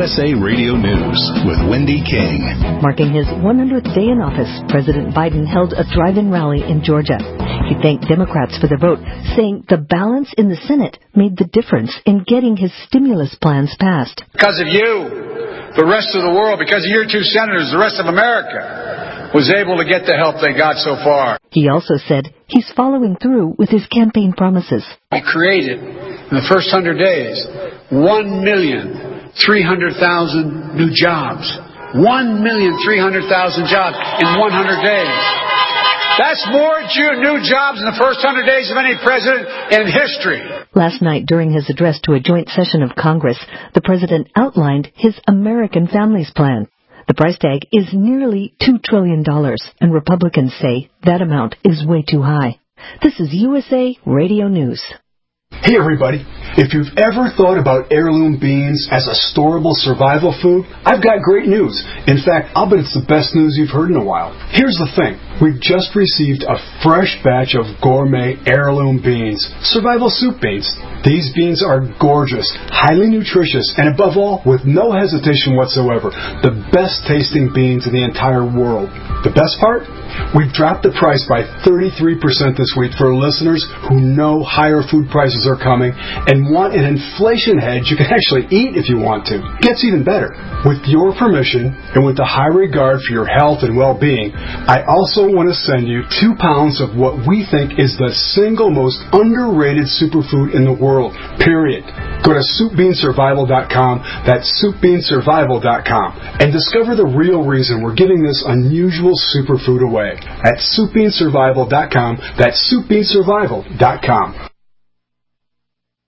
USA Radio News with Wendy King. Marking his 100th day in office, President Biden held a drive-in rally in Georgia. He thanked Democrats for the vote, saying the balance in the Senate made the difference in getting his stimulus plans passed. Because of you, the rest of the world, because of your two senators, the rest of America was able to get the help they got so far. He also said he's following through with his campaign promises. We created, in the first 100 days, 1,300,000 new jobs. 1,300,000 jobs in 100 days. That's more new jobs in the first 100 days of any president in history. Last night, during his address to a joint session of Congress, the president outlined his American Families Plan. The price tag is nearly $2 trillion, and Republicans say that amount is way too high. This is USA Radio News. Hey everybody, if you've ever thought about heirloom beans as a storable survival food, I've got great news. In fact, I'll bet it's the best news you've heard in a while. Here's the thing. We've just received a fresh batch of gourmet heirloom beans, survival soup beans. These beans are gorgeous, highly nutritious, and above all, with no hesitation whatsoever, the best tasting beans in the entire world. The best part? We've dropped the price by 33% this week for listeners who know higher food prices are coming and want an inflation hedge you can actually eat if you want to. Gets even better. With your permission and with the high regard for your health and well-being, I also want to send you 2 pounds of what we think is the single most underrated superfood in the world, period. Go to SoupBeanSurvival.com, that's SoupBeanSurvival.com, and discover the real reason we're giving this unusual superfood away at SoupBeanSurvival.com, that's SoupBeanSurvival.com.